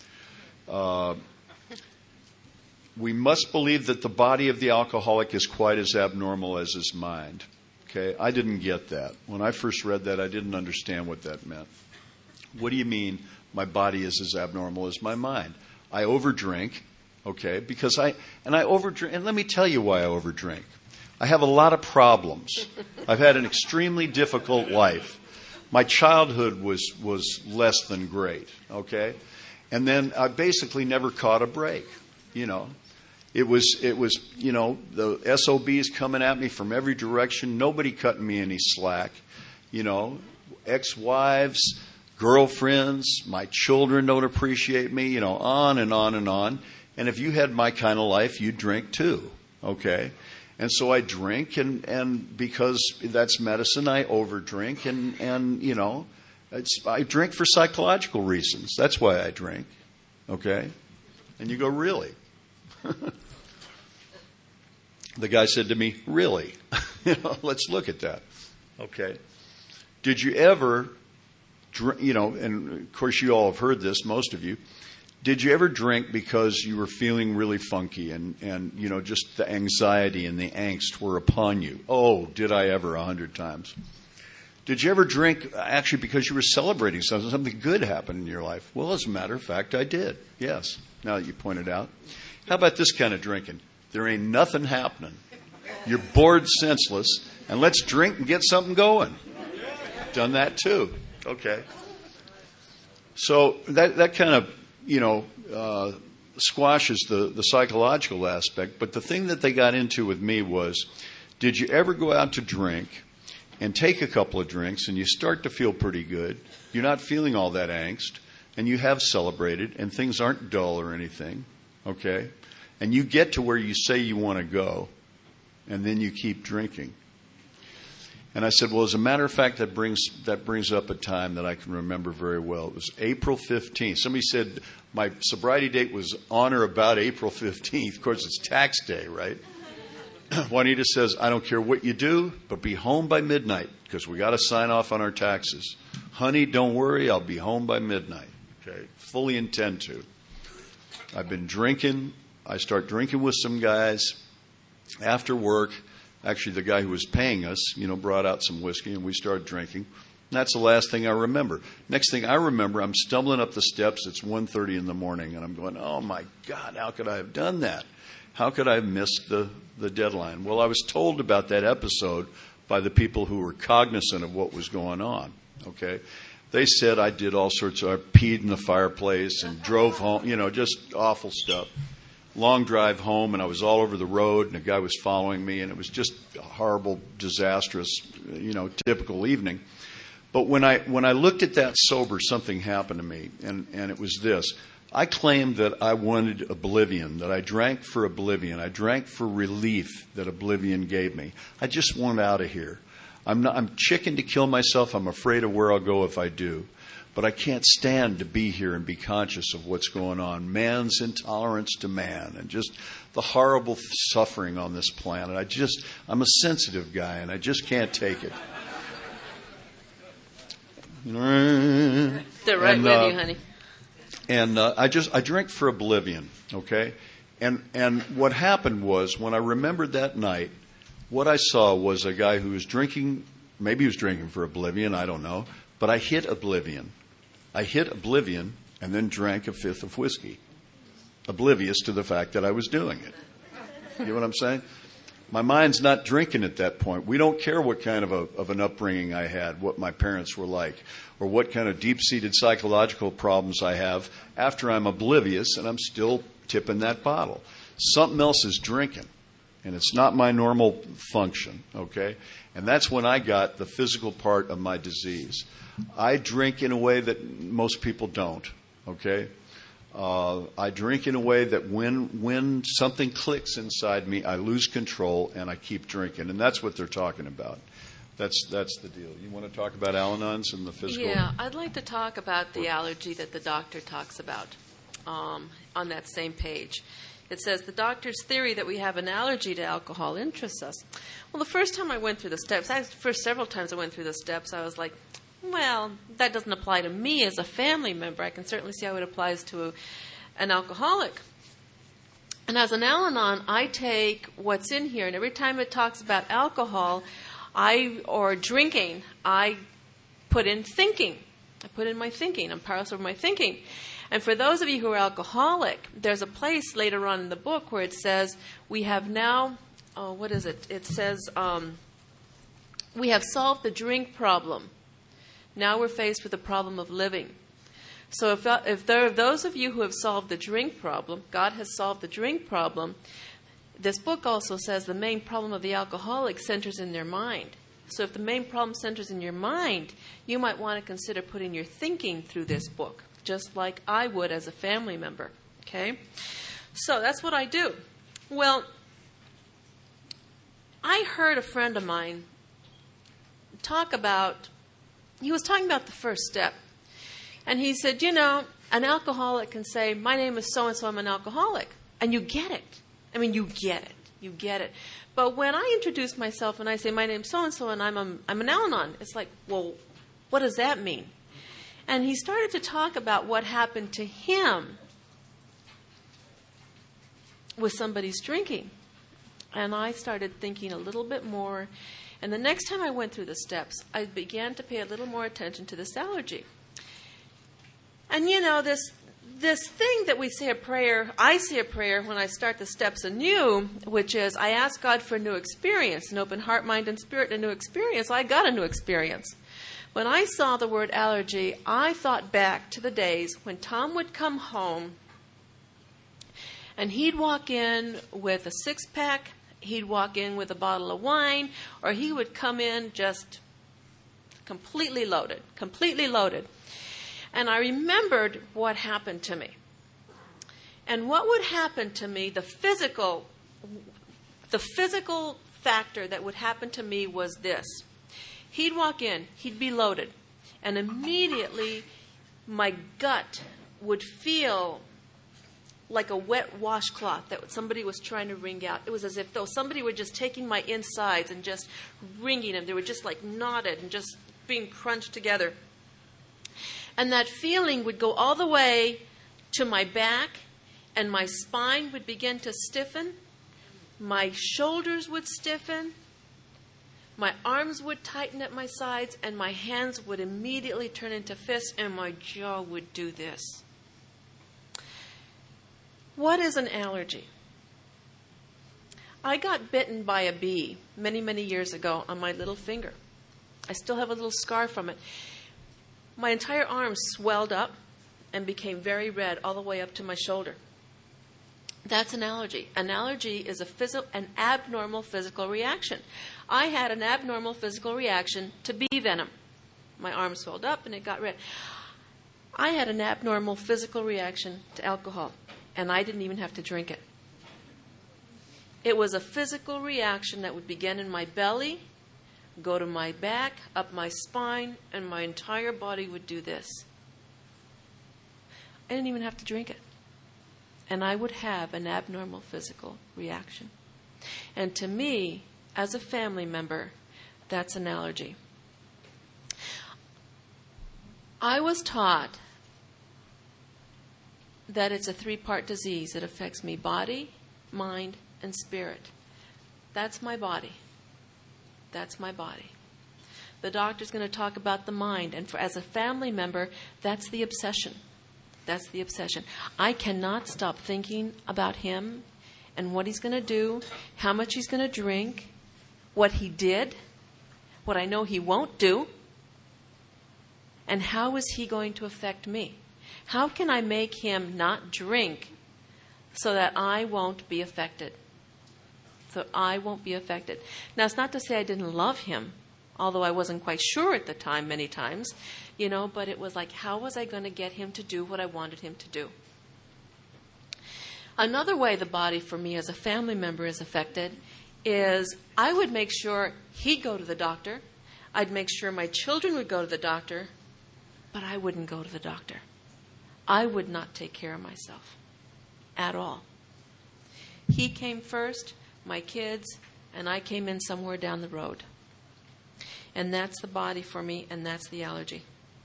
We must believe that the body of the alcoholic is quite as abnormal as his mind. Okay, I didn't get that. When I first read that, I didn't understand what that meant. What do you mean my body is as abnormal as my mind? I overdrink, okay, because I overdrink, and let me tell you why I overdrink. I have a lot of problems. I've had an extremely difficult life. My childhood was less than great, okay? And then I basically never caught a break, you know. It was, you know, the SOBs coming at me from every direction, nobody cutting me any slack, you know, ex-wives, girlfriends, my children don't appreciate me, you know, on and on and on. And if you had my kind of life, you'd drink too, okay? And so I drink, and because that's medicine, I overdrink, and you know, I drink for psychological reasons. That's why I drink, okay? And you go, really? The guy said to me, really? You know, let's look at that. Okay. Did you ever, you know, and of course you all have heard this, most of you, did you ever drink because you were feeling really funky and you know, just the anxiety and the angst were upon you? Oh, did I ever 100 times. Did you ever drink actually because you were celebrating something good happened in your life? Well, as a matter of fact, I did. Yes. Now that you pointed out. How about this kind of drinking? There ain't nothing happening. You're bored senseless, and let's drink and get something going. Done that too. Okay. So that kind of, you know, squashes the psychological aspect. But the thing that they got into with me was, did you ever go out to drink and take a couple of drinks and you start to feel pretty good? You're not feeling all that angst, and you have celebrated, and things aren't dull or anything, okay? And you get to where you say you want to go, and then you keep drinking. And I said, well, as a matter of fact, that brings up a time that I can remember very well. It was April 15th. Somebody said my sobriety date was on or about April 15th. Of course, it's tax day, right? Juanita says, I don't care what you do, but be home by midnight because we got to sign off on our taxes. Honey, don't worry, I'll be home by midnight. Okay, fully intend to. I've been drinking. I start drinking with some guys after work. Actually, the guy who was paying us, you know, brought out some whiskey and we started drinking. And that's the last thing I remember. Next thing I remember, I'm stumbling up the steps. It's 1:30 in the morning and I'm going, oh my God, how could I have done that? How could I have missed the deadline? Well, I was told about that episode by the people who were cognizant of what was going on. Okay. They said I did all sorts of, I peed in the fireplace and drove home, just awful stuff. Long drive home, and I was all over the road, and a guy was following me, and it was just a horrible, disastrous, typical evening. But when I looked at that sober, something happened to me, and it was this. I claimed that I wanted oblivion, that I drank for oblivion. I drank for relief that oblivion gave me. I just wanted out of here. I'm chicken to kill myself. I'm afraid of where I'll go if I do. But I can't stand to be here and be conscious of what's going on. Man's intolerance to man and just the horrible suffering on this planet. I'm a sensitive guy, and I just can't take it. They're right with you, honey. And I drank for oblivion, okay? And what happened was, when I remembered that night, what I saw was a guy who was drinking, maybe he was drinking for oblivion, I don't know, but I hit oblivion. I hit oblivion and then drank a fifth of whiskey, oblivious to the fact that I was doing it. You know what I'm saying? My mind's not drinking at that point. We don't care what kind of an upbringing I had, what my parents were like, or what kind of deep-seated psychological problems I have after I'm oblivious and I'm still tipping that bottle. Something else is drinking, and it's not my normal function, okay? And that's when I got the physical part of my disease. I drink in a way that most people don't, okay? I drink in a way that when something clicks inside me, I lose control and I keep drinking. And that's what they're talking about. That's the deal. You want to talk about Al-Anons and the physical? Yeah, I'd like to talk about the allergy that the doctor talks about on that same page. It says, the doctor's theory that we have an allergy to alcohol interests us. Well, the first time I went through the steps, several times I went through the steps, I was like, well, that doesn't apply to me as a family member. I can certainly see how it applies to an alcoholic. And as an Al-Anon, I take what's in here, and every time it talks about alcohol or drinking, I put in thinking. I put in my thinking. I'm powerless over my thinking. And for those of you who are alcoholic, there's a place later on in the book where it says, we have now, what is it? It says, we have solved the drink problem. Now we're faced with the problem of living. So if there are those of you who have solved the drink problem, God has solved the drink problem, this book also says the main problem of the alcoholic centers in their mind. So if the main problem centers in your mind, you might want to consider putting your thinking through this book, just like I would as a family member. Okay? So that's what I do. Well, I heard a friend of mine he was talking about the first step. And he said, an alcoholic can say, my name is so-and-so, I'm an alcoholic. And you get it. I mean, you get it. You get it. But when I introduce myself and I say, my name's so-and-so and I'm an Al-Anon, it's like, well, what does that mean? And he started to talk about what happened to him with somebody's drinking. And I started thinking a little bit more. And the next time I went through the steps, I began to pay a little more attention to this allergy. And this thing that we say a prayer, I say a prayer when I start the steps anew, which is I ask God for a new experience, an open heart, mind, and spirit, and a new experience. I got a new experience. When I saw the word allergy, I thought back to the days when Tom would come home and he'd walk in with a six-pack, he'd walk in with a bottle of wine, or he would come in just completely loaded. And I remembered what happened to me. And what would happen to me, the physical factor that would happen to me was this. He'd walk in, he'd be loaded, and immediately my gut would feel like a wet washcloth that somebody was trying to wring out. It was as if though somebody were just taking my insides and just wringing them. They were just like knotted and just being crunched together. And that feeling would go all the way to my back, and my spine would begin to stiffen. My shoulders would stiffen. My arms would tighten at my sides, and my hands would immediately turn into fists, and my jaw would do this. What is an allergy? I got bitten by a bee many, many years ago on my little finger. I still have a little scar from it. my entire arm swelled up and became very red all the way up to my shoulder. That's an allergy. An allergy is an abnormal physical reaction. I had an abnormal physical reaction to bee venom. My arm swelled up and it got red. I had an abnormal physical reaction to alcohol, and I didn't even have to drink it. It was a physical reaction that would begin in my belly, go to my back, up my spine, and my entire body would do this. I didn't even have to drink it. And I would have an abnormal physical reaction. And to me, as a family member, that's an allergy. I was taught that it's a 3-part disease. It affects me body, mind, and spirit. That's my body. That's my body. The doctor's going to talk about the mind. And as a family member, that's the obsession. That's the obsession. I cannot stop thinking about him and what he's going to do, how much he's going to drink, what he did, what I know he won't do, and how is he going to affect me? How can I make him not drink so that I won't be affected? So I won't be affected. Now, it's not to say I didn't love him, although I wasn't quite sure at the time many times, but it was like, how was I going to get him to do what I wanted him to do? Another way the body for me as a family member is affected is I would make sure he'd go to the doctor. I'd make sure my children would go to the doctor, but I wouldn't go to the doctor. I would not take care of myself at all. He came first, my kids, and I came in somewhere down the road. And that's the body for me, and that's the allergy.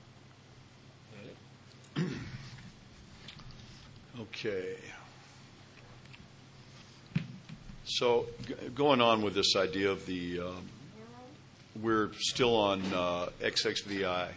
Okay. So going on with this idea of we're still on XXVI.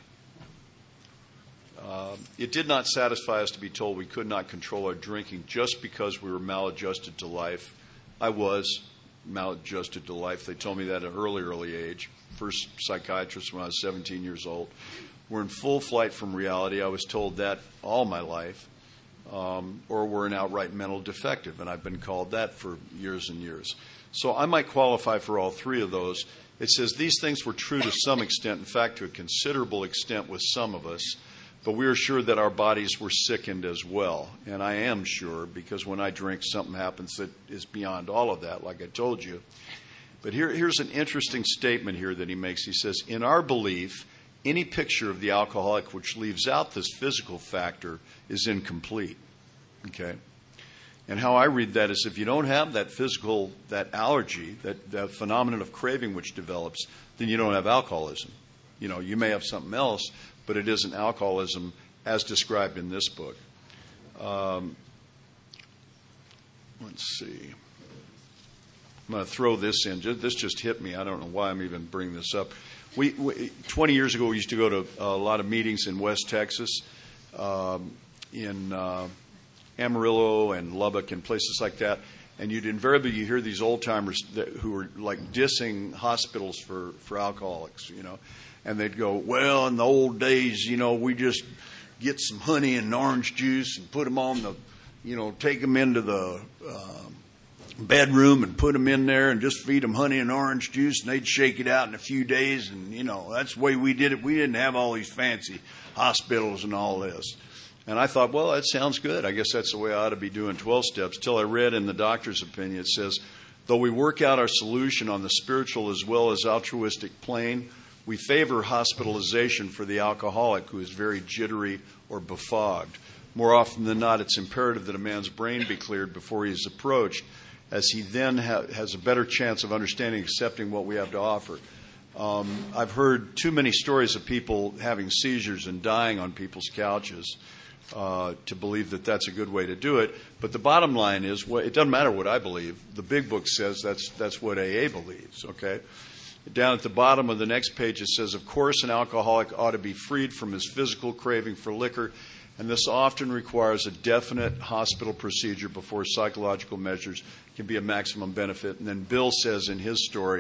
It did not satisfy us to be told we could not control our drinking just because we were maladjusted to life. I was maladjusted to life. They told me that at an early age. First psychiatrist when I was 17 years old. We're in full flight from reality. I was told that all my life. Or we're an outright mental defective, and I've been called that for years and years. So I might qualify for all three of those. It says these things were true to some extent, in fact, to a considerable extent with some of us, but we are sure that our bodies were sickened as well. And I am sure, because when I drink, something happens that is beyond all of that, like I told you. But here's an interesting statement here that he makes. He says, in our belief, any picture of the alcoholic which leaves out this physical factor is incomplete. Okay? And how I read that is if you don't have that physical, that allergy, that phenomenon of craving which develops, then you don't have alcoholism. You may have something else, but it isn't alcoholism as described in this book. Let's see. I'm going to throw this in. This just hit me. I don't know why I'm even bringing this up. We 20 years ago, we used to go to a lot of meetings in West Texas, in Amarillo and Lubbock and places like that. And you'd invariably hear these old-timers who were like dissing hospitals for alcoholics, And they'd go, well, in the old days, we just get some honey and orange juice and put them on the, take them into the bedroom and put them in there and just feed them honey and orange juice, and they'd shake it out in a few days. And, that's the way we did it. We didn't have all these fancy hospitals and all this. And I thought, well, that sounds good. I guess that's the way I ought to be doing 12 steps. Till I read in the doctor's opinion, it says, though we work out our solution on the spiritual as well as altruistic plane, we favor hospitalization for the alcoholic who is very jittery or befogged. More often than not, it's imperative that a man's brain be cleared before he is approached, as he then has a better chance of understanding and accepting what we have to offer. I've heard too many stories of people having seizures and dying on people's couches to believe that that's a good way to do it. But the bottom line is, it doesn't matter what I believe. The big book says that's what AA believes, okay? Down at the bottom of the next page, it says, of course, an alcoholic ought to be freed from his physical craving for liquor, and this often requires a definite hospital procedure before psychological measures can be of maximum benefit. And then Bill says in his story,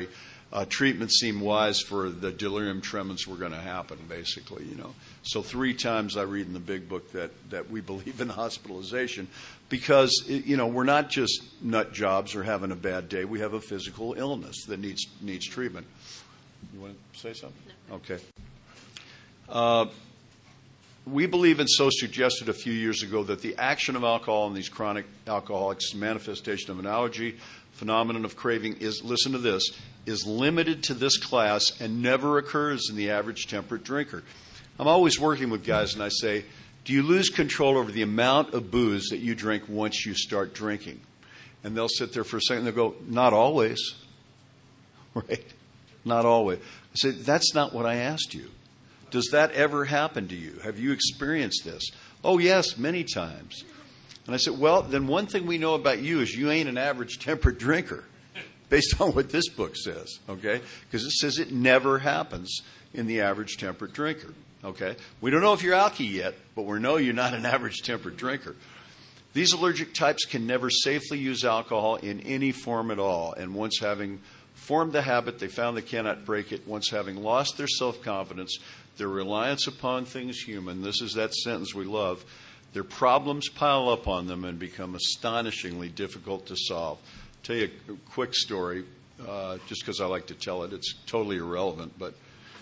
treatment seemed wise for the delirium tremens were going to happen, basically, So 3 times I read in the big book that we believe in hospitalization because, we're not just nut jobs or having a bad day. We have a physical illness that needs treatment. You want to say something? No. Okay. We believe, and so suggested a few years ago, that the action of alcohol in these chronic alcoholics, manifestation of an allergy, phenomenon of craving is, listen to this, is limited to this class and never occurs in the average temperate drinker. I'm always working with guys and I say, do you lose control over the amount of booze that you drink once you start drinking? And they'll sit there for a second and they'll go, not always. Right? Not always. I say, that's not what I asked you. Does that ever happen to you? Have you experienced this? Oh, yes, many times. And I said, well, then one thing we know about you is you ain't an average temperate drinker, based on what this book says, okay? Because it says it never happens in the average temperate drinker, okay? We don't know if you're alky yet, but we know you're not an average temperate drinker. These allergic types can never safely use alcohol in any form at all, and once having formed the habit, they found they cannot break it. Once having lost their self-confidence, their reliance upon things human, this is that sentence we love, their problems pile up on them and become astonishingly difficult to solve. I'll tell you a quick story, just because I like to tell it. It's totally irrelevant, but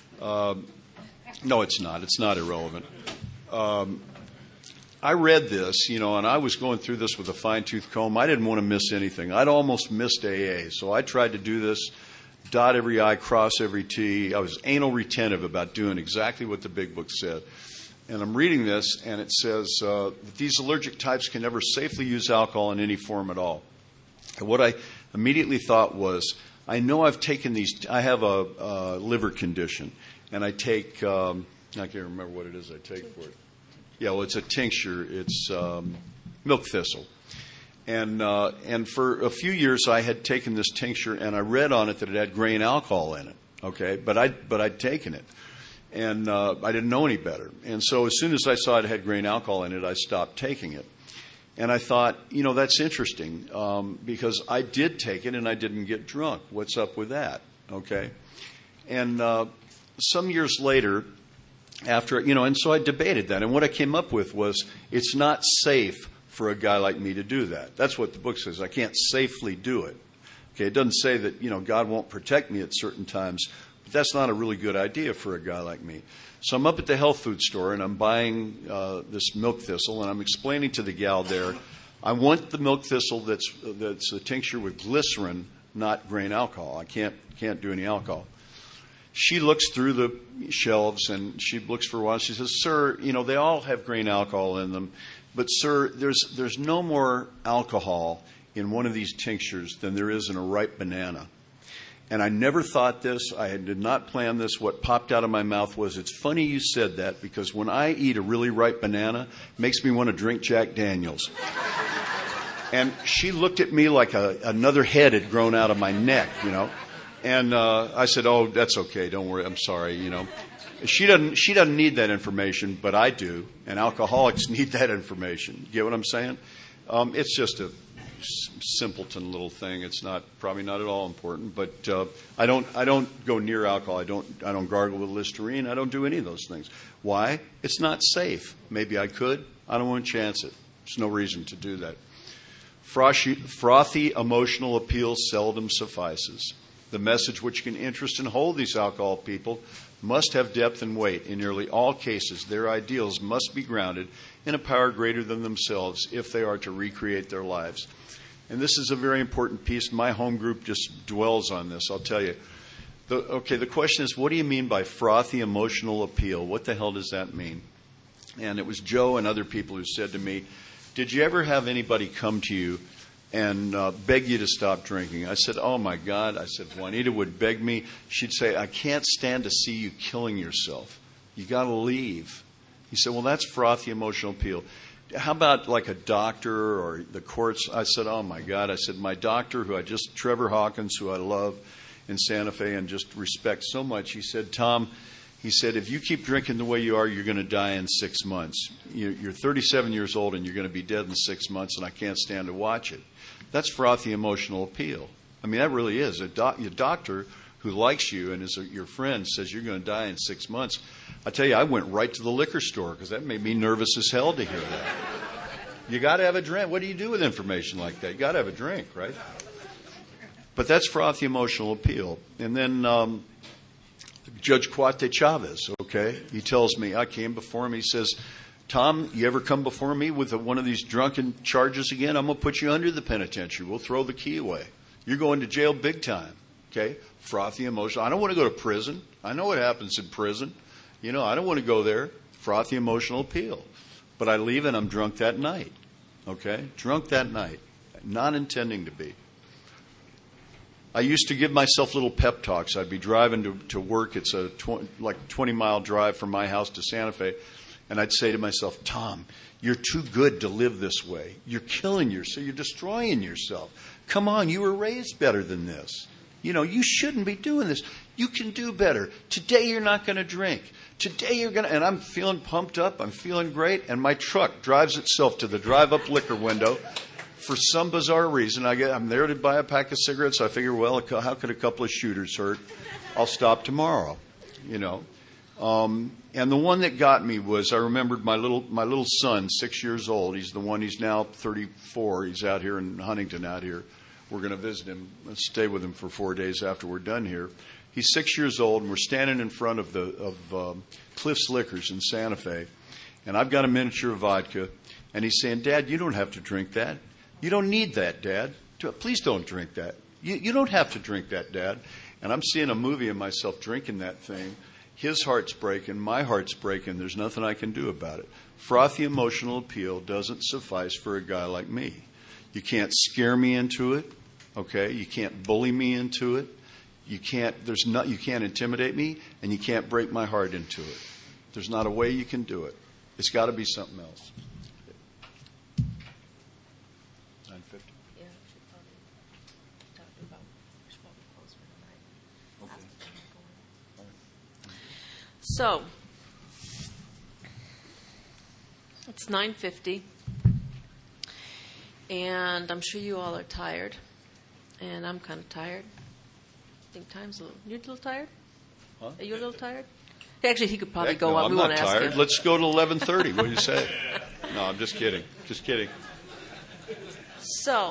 no, it's not. It's not irrelevant. I read this, and I was going through this with a fine-tooth comb. I didn't want to miss anything. I'd almost missed AA, so I tried to do this, dot every I, cross every T. I was anal retentive about doing exactly what the big book said. And I'm reading this, and it says that these allergic types can never safely use alcohol in any form at all. And what I immediately thought was, I know I've taken these. I have a liver condition, and I take, I can't remember what it is I take for it. Yeah, well, it's a tincture. It's milk thistle. And for a few years, I had taken this tincture, and I read on it that it had grain alcohol in it. Okay, but I'd taken it, and I didn't know any better. And so as soon as I saw it had grain alcohol in it, I stopped taking it. And I thought, that's interesting because I did take it and I didn't get drunk. What's up with that? Okay, and some years later, after and so I debated that, and what I came up with was it's not safe for a guy like me to do that. That's what the book says. I can't safely do it. Okay, it doesn't say that, God won't protect me at certain times, but that's not a really good idea for a guy like me. So I'm up at the health food store, and I'm buying this milk thistle, and I'm explaining to the gal there, I want the milk thistle that's a tincture with glycerin, not grain alcohol. I can't do any alcohol. She looks through the shelves, and she looks for a while. She says, sir, they all have grain alcohol in them. But, sir, there's no more alcohol in one of these tinctures than there is in a ripe banana. And I never thought this. I did not plan this. What popped out of my mouth was, it's funny you said that, because when I eat a really ripe banana, it makes me want to drink Jack Daniels. And she looked at me like another head had grown out of my neck, And I said, oh, that's okay. Don't worry. I'm sorry, She doesn't need that information, but I do, and alcoholics need that information. You get what I'm saying? It's just a simpleton little thing. It's probably not at all important, but I don't go near alcohol. I don't gargle with Listerine. I don't do any of those things. Why? It's not safe. Maybe I could. I don't want to chance it. There's no reason to do that. Frothy emotional appeal seldom suffices. The message which can interest and hold these alcohol people must have depth and weight. In nearly all cases, their ideals must be grounded in a power greater than themselves if they are to recreate their lives. And this is a very important piece. My home group just dwells on this, I'll tell you. The question is, what do you mean by frothy emotional appeal? What the hell does that mean? And it was Joe and other people who said to me, did you ever have anybody come to you and beg you to stop drinking? I said, oh, my God. I said, Juanita would beg me. She'd say, I can't stand to see you killing yourself. You got to leave. He said, well, that's frothy emotional appeal. How about like a doctor or the courts? I said, oh, my God. I said, my doctor, Trevor Hawkins, who I love in Santa Fe and just respect so much, he said, Tom, if you keep drinking the way you are, you're going to die in 6 months. You're 37 years old and you're going to be dead in 6 months, and I can't stand to watch it. That's frothy emotional appeal. I mean, that really is. A doctor who likes you and is your friend says you're going to die in 6 months, I tell you, I went right to the liquor store because that made me nervous as hell to hear that. You got to have a drink. What do you do with information like that? You got to have a drink, right? But that's frothy emotional appeal. And then Judge Cuate Chavez, okay, he tells me, I came before him, he says, Tom, you ever come before me with one of these drunken charges again? I'm going to put you under the penitentiary. We'll throw the key away. You're going to jail big time, okay? Frothy emotional. I don't want to go to prison. I know what happens in prison. I don't want to go there. Frothy emotional appeal. But I leave and I'm drunk that night, okay? Drunk that night, not intending to be. I used to give myself little pep talks. I'd be driving to work. It's a 20-mile drive from my house to Santa Fe. And I'd say to myself, Tom, you're too good to live this way. You're killing yourself. You're destroying yourself. Come on, you were raised better than this. You shouldn't be doing this. You can do better. Today you're not going to drink. Today you're going to... And I'm feeling pumped up. I'm feeling great. And my truck drives itself to the drive-up liquor window. For some bizarre reason, I'm there to buy a pack of cigarettes. I figure, well, how could a couple of shooters hurt? I'll stop tomorrow, And the one that got me was, I remembered my little son, 6 years old. He's now 34. He's out here in Huntington out here. We're going to visit him and stay with him for 4 days after we're done here. He's 6 years old, and we're standing in front of Cliff's Liquors in Santa Fe. And I've got a miniature of vodka. And he's saying, Dad, you don't have to drink that. You don't need that, Dad. Please don't drink that. You don't have to drink that, Dad. And I'm seeing a movie of myself drinking that thing. His heart's breaking. My heart's breaking. There's nothing I can do about it. Frothy emotional appeal doesn't suffice for a guy like me. You can't scare me into it, okay? You can't bully me into it. You can't intimidate me, and you can't break my heart into it. There's not a way you can do it. It's got to be something else. 9:50. Yeah, we should probably talk about close for tonight. Okay. So, it's 9:50, and I'm sure you all are tired, and I'm kind of tired. I think time's you're a little tired? Huh? Are you a little tired? Actually, he could probably go no, on. I'm We not won't ask tired. him. Let's go to 11:30. What do you say? No, I'm just kidding. Just kidding. So,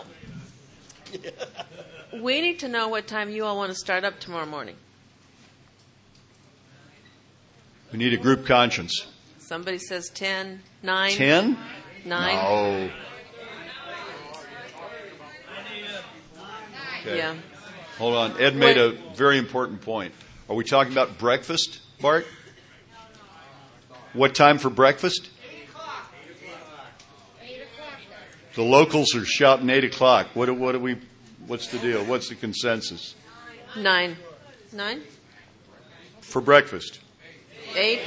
we need to know what time you all want to start up tomorrow morning. We need a group conscience. Somebody says 10, 9. 10? 9. No. Okay. Yeah. Hold on. Ed made a very important point. Are we talking about breakfast, Bart? What time for breakfast? 8 o'clock. 8 o'clock. The locals are shouting 8 o'clock. What's the deal? What's the consensus? 9. 9? For breakfast. 8?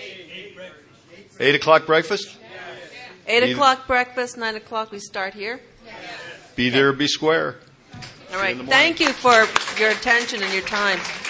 8 o'clock breakfast? 8 o'clock breakfast, 9 o'clock we start here. Be there, be square. All right. Thank you for your attention and your time.